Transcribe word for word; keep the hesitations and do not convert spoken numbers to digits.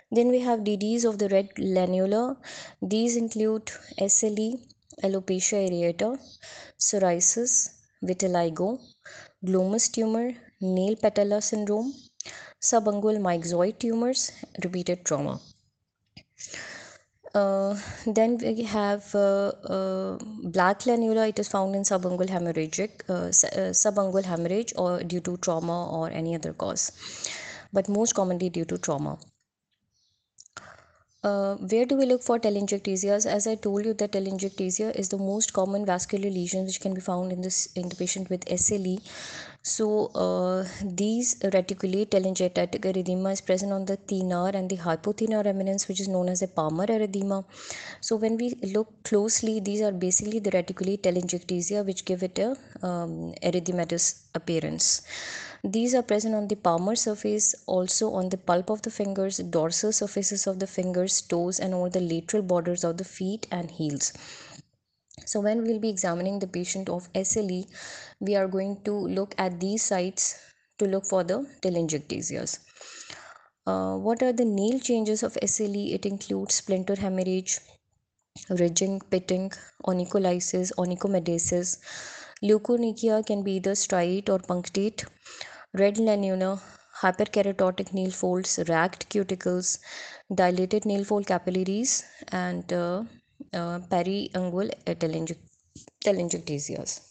Then we have D Ds of the red lanula. These include S L E, alopecia areata, psoriasis, vitiligo, glomus tumor, nail patella syndrome, subungual myxoid tumors, repeated trauma. Uh, then we have uh, uh, black lanula. It is found in subungual hemorrhagic, uh, uh, subungual hemorrhage or due to trauma or any other cause, but most commonly due to trauma. Uh, where do we look for telangiectasias? As I told you, that telangiectasia is the most common vascular lesion which can be found in this in the patient with S L E. So uh, these reticulate telangiectatic erythema is present on the thenar and the hypothenar eminence, which is known as a Palmer erythema. So when we look closely, these are basically the reticulate telangiectasia which give it a um, erythematous appearance. These are present on the palmar surface, also on the pulp of the fingers, dorsal surfaces of the fingers, toes, and over the lateral borders of the feet and heels. So when we'll be examining the patient of S L E, we are going to look at these sites to look for the telangiectasias. Uh, what are the nail changes of S L E? It includes splinter hemorrhage, ridging, pitting, onycholysis, onychometasis. Leukonychia can be either striate or punctate. Red lanula, hyperkeratotic nail folds, ragged cuticles, dilated nail fold capillaries, and uh, uh, periungual telangiectasias.